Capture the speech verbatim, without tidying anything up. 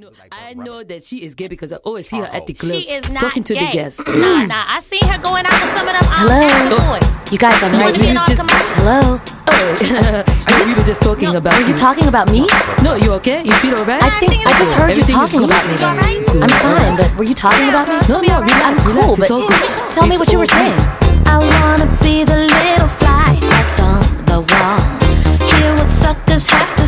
No, I know that she is gay because I always see her at the club. She is not talking to gay. the guests. Nah, nah. I seen her going out with some of them um, Hello? African boys. You guys, I'm You right wanna be here. in our just- commercial? Hello? Oh, we were just talking No, about Are you talking about me? No, you okay? You feel alright? I think think I it's just cool. heard you Everything is talking cool? about me. You alright? I'm fine, but were you talking about me? No, no, relax, I'm cool, relax. but It's all good. just tell me It's what you were all saying. good. I wanna be the little fly that's on the wall. Hear what suckers have to